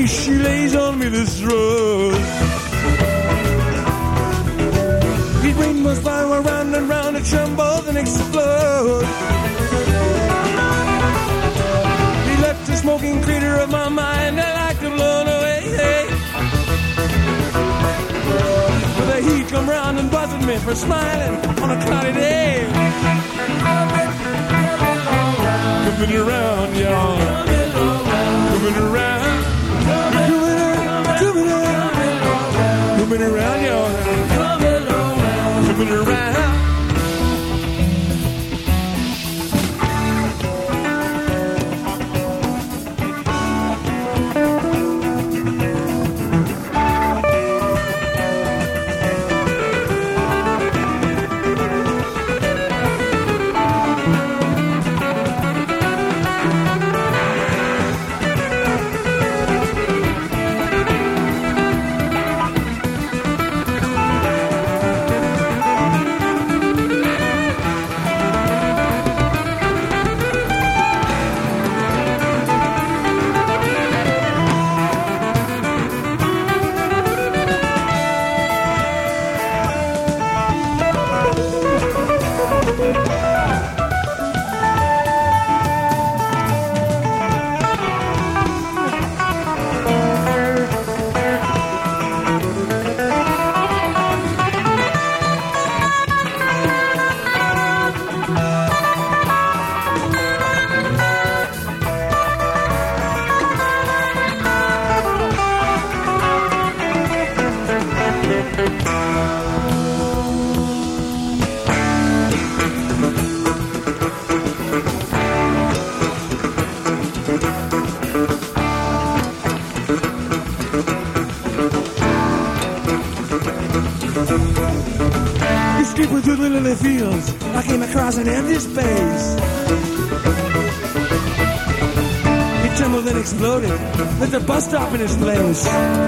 She lays on me this rose. These rainbows fly around and round and tremble and explode. They left the smoking crater of my mind. I like to blow away. But the heat come round and buzzing me for smiling on a cloudy day. Coming around, y'all. Coming around. Coming around, y'all. Coming around. Escaping through the lily fields, I came across an empty space. It trembled and exploded, with the bus stop in its place.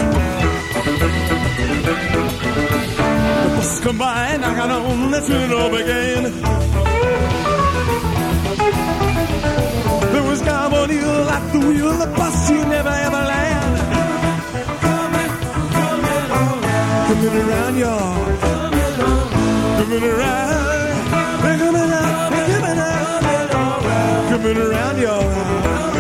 The buses come by and I got on, that's when it all began. There was carbonyl at the wheel, the bus you never ever land. Coming around, y'all. Coming around, coming around, coming around, coming around, y'all.